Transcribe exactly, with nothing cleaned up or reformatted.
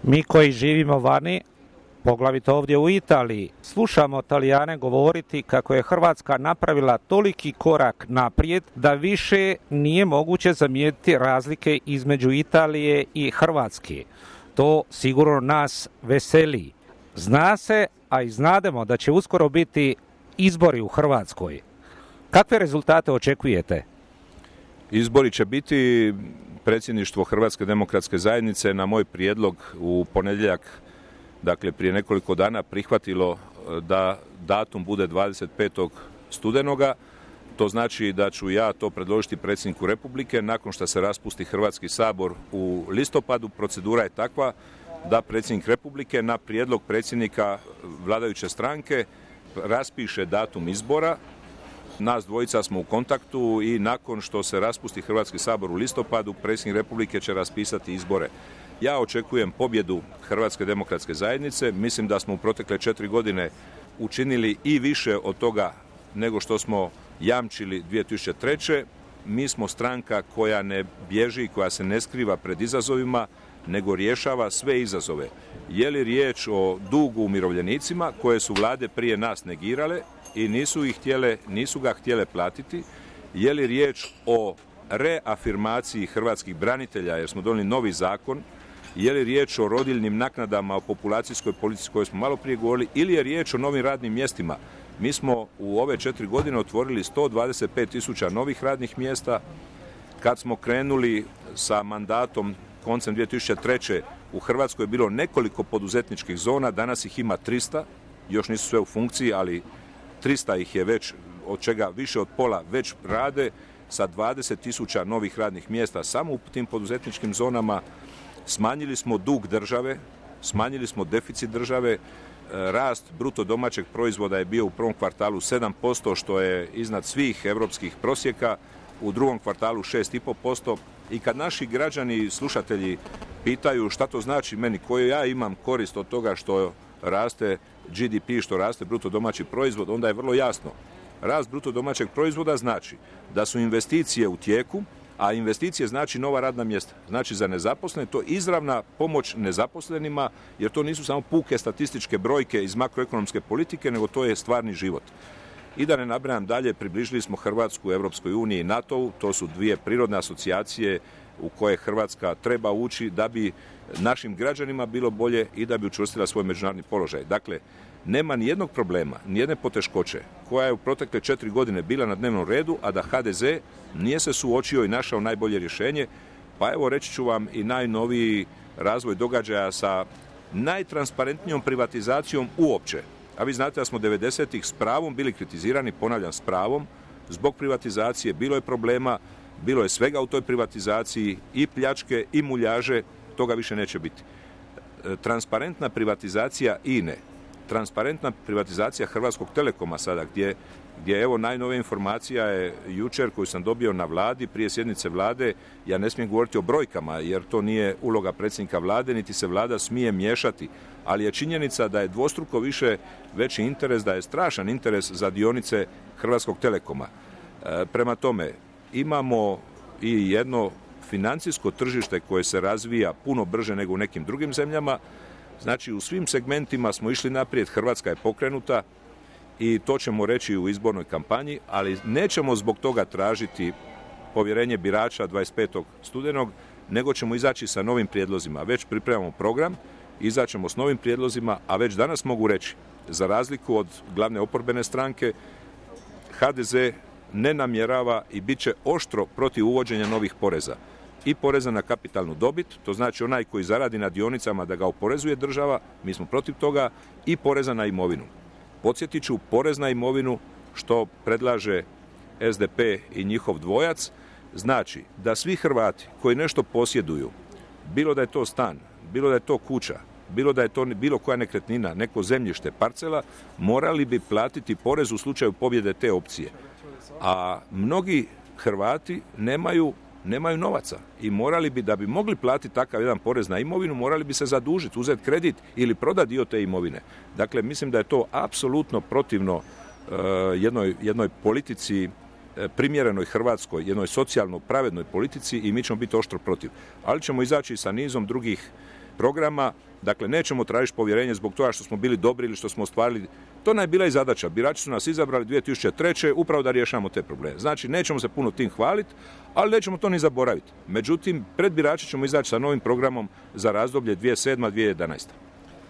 Mi koji živimo vani, poglavito ovdje u Italiji, slušamo Talijane govoriti kako je Hrvatska napravila toliki korak naprijed da više nije moguće zamijetiti razlike između Italije i Hrvatske. To sigurno nas veseli. Zna se, a i znademo da će uskoro biti izbori u Hrvatskoj. Kakve rezultate očekujete? Izbori će biti, predsjedništvo Hrvatske demokratske zajednice na moj prijedlog u ponedjeljak, dakle prije nekoliko dana, prihvatilo da datum bude dvadeset petog studenoga. To znači da ću ja to predložiti predsjedniku Republike nakon što se raspusti Hrvatski sabor u listopadu. Procedura je takva da predsjednik Republike na prijedlog predsjednika vladajuće stranke raspiše datum izbora. Nas dvojica smo u kontaktu i nakon što se raspusti Hrvatski sabor u listopadu, predsjednik Republike će raspisati izbore. Ja očekujem pobjedu Hrvatske demokratske zajednice. Mislim da smo u protekle četiri godine učinili i više od toga nego što smo jamčili dvije tisuće treće. Mi smo stranka koja ne bježi, koja se ne skriva pred izazovima, nego rješava sve izazove. Je li riječ o dugu umirovljenicima koje su vlade prije nas negirale i nisu ih htjele, nisu ga htjele platiti? Je li riječ o reafirmaciji hrvatskih branitelja jer smo donijeli novi zakon? Je li riječ o rodiljnim naknadama, o populacijskoj politici koju smo malo prije govorili, ili je riječ o novim radnim mjestima? Mi smo u ove četiri godine otvorili sto dvadeset pet tisuća novih radnih mjesta. Kad smo krenuli sa mandatom koncem dvije tisuće treće u Hrvatskoj je bilo nekoliko poduzetničkih zona, danas ih ima trista, još nisu sve u funkciji, ali trista ih je već, od čega više od pola već rade, sa dvadeset tisuća novih radnih mjesta samo u tim poduzetničkim zonama. Smanjili smo dug države, smanjili smo deficit države, rast bruto domaćeg proizvoda je bio u prvom kvartalu sedam posto, što je iznad svih europskih prosjeka, u drugom kvartalu šest i pol posto. I kad naši građani i slušatelji pitaju šta to znači meni, koju ja imam korist od toga što raste G D P, što raste bruto domaći proizvod, onda je vrlo jasno. Rast bruto domaćeg proizvoda znači da su investicije u tijeku, a investicije znači nova radna mjesta. Znači za nezaposlene to je izravna pomoć nezaposlenima, jer to nisu samo puke statističke brojke iz makroekonomske politike, nego to je stvarni život. I da ne nabrajam dalje, približili smo Hrvatsku Europskoj uniji i NATO-u, to su dvije prirodne asocijacije u koje Hrvatska treba ući da bi našim građanima bilo bolje i da bi učvrstila svoj međunarodni položaj. Dakle, nema ni jednog problema, ni jedne poteškoće koja je u protekle četiri godine bila na dnevnom redu, a da H D Z nije se suočio i našao najbolje rješenje. Pa evo reći ću vam i najnoviji razvoj događaja sa najtransparentnijom privatizacijom uopće. A vi znate da smo devedesetih s pravom bili kritizirani, ponavljam s pravom, zbog privatizacije. Bilo je problema, bilo je svega u toj privatizaciji, i pljačke i muljaže, toga više neće biti. Transparentna privatizacija I N E, transparentna privatizacija Hrvatskog Telekoma sada, gdje, gdje evo najnovija informacija je jučer koju sam dobio na vladi, prije sjednice vlade. Ja ne smijem govoriti o brojkama jer to nije uloga predsjednika vlade, niti se vlada smije miješati, ali je činjenica da je dvostruko više veći interes, da je strašan interes za dionice Hrvatskog Telekoma. E, prema tome, imamo i jedno financijsko tržište koje se razvija puno brže nego u nekim drugim zemljama. Znači, u svim segmentima smo išli naprijed, Hrvatska je pokrenuta i to ćemo reći u izbornoj kampanji, ali nećemo zbog toga tražiti povjerenje birača dvadeset petog studenog, nego ćemo izaći sa novim prijedlozima. Već pripremamo program, izaćemo s novim prijedlozima, a već danas mogu reći, za razliku od glavne oporbene stranke, H D Z ne namjerava i bit će oštro protiv uvođenja novih poreza. I poreza na kapitalnu dobit, to znači onaj koji zaradi na dionicama da ga oporezuje država, mi smo protiv toga, i poreza na imovinu. Podsjetit ću, porez na imovinu, što predlaže S D P i njihov dvojac, znači da svi Hrvati koji nešto posjeduju, bilo da je to stan, bilo da je to kuća, bilo da je to bilo koja nekretnina, neko zemljište, parcela, morali bi platiti porez u slučaju pobjede te opcije. A mnogi Hrvati nemaju nemaju novaca i morali bi, da bi mogli platiti takav jedan porez na imovinu, morali bi se zadužiti, uzeti kredit ili prodati dio te imovine. Dakle, mislim da je to apsolutno protivno uh, jednoj, jednoj politici uh, primjerenoj Hrvatskoj, jednoj socijalno pravednoj politici, i mi ćemo biti oštro protiv. Ali ćemo izaći sa nizom drugih programa. Dakle, nećemo tražiti povjerenje zbog toga što smo bili dobri ili što smo ostvarili. To nam je bila i zadaća. Birači su nas izabrali dvije tisuće treće upravo da rješavamo te probleme. Znači, nećemo se puno tim hvaliti, ali nećemo to ni zaboraviti. Međutim, pred birače ćemo izaći sa novim programom za razdoblje dvije tisuće sedma do dvije tisuće jedanaesta.